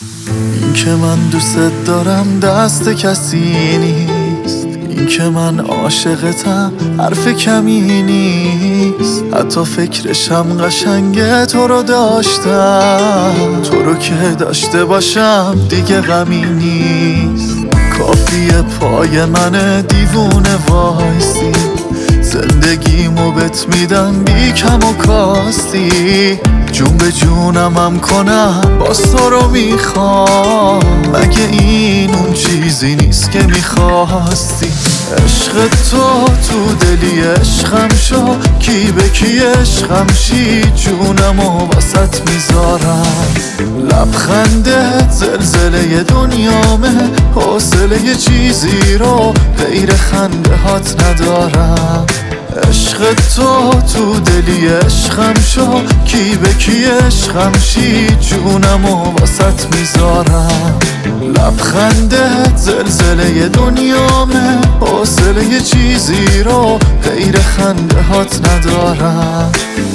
این که من دوست دارم دست کسی نیست، این که من عاشقتم حرف کمی نیست. حتی فکرشم قشنگه تو رو داشتم، تو رو که داشته باشم دیگه غمی نیست. کافیه پای من دیوونه وایسی، زندگیمو بهت میدم بی کم و کاستی. جون به جونم کنم باز تو رو میخوام، مگه این اون چیزی نیست که میخواستی؟ عشق تو دلی عشقم شو، کی به کی عشقم شی، جونمو واسط میذارم. لبخندت زلزله دنیامه، حوصله چیزی رو غیر خنده هات ندارم. عشق تو دلی عشقم شو، کی به کی عشقم شی، جونمو واسط میذارم. لبخندت زلزله دنیامه، حوصله چیزی رو غیر خنده هات ندارم.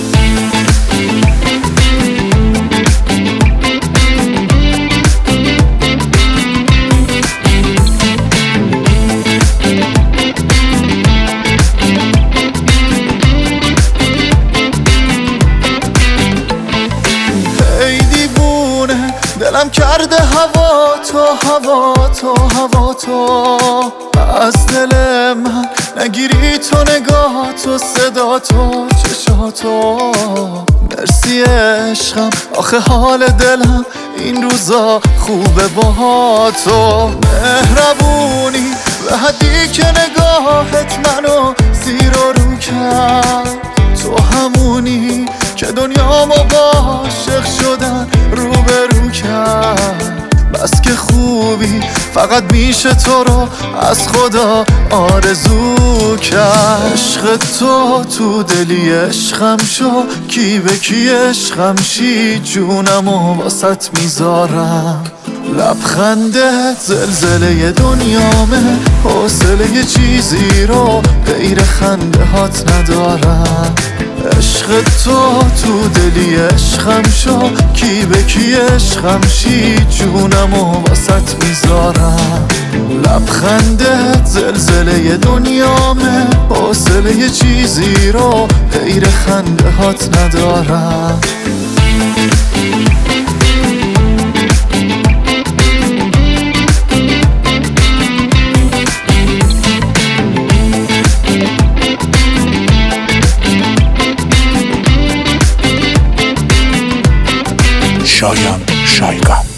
دلم کرده هوا تو از دل من نگیری تو، نگاه تو، صدا تو، چشاتو. مرسی عشقم، آخه حال دلم این روزا خوبه با تو. مهربونی به حدی که نگاهت منو زیر و رو کرد، تو همونی که دنیامو با عاشق شدن روبرو کرد. بس که خوبی فقط میشه تو رو از خدا آرزو کرد. عشق تو دلی عشقم شو، کی به کی عشقم شی، جونمو واسط میذارم. لبخندت زلزله دنیامه، حوصله چیزی رو غیر خنده هات ندارم. عشق تو دلی عشقم شو، کی به کی عشقم شی، جونمو واسط میذارم. لبخندت زلزله دنیامه، حوصله چیزی رو غیر خنده هات ندارم. شایان شایقا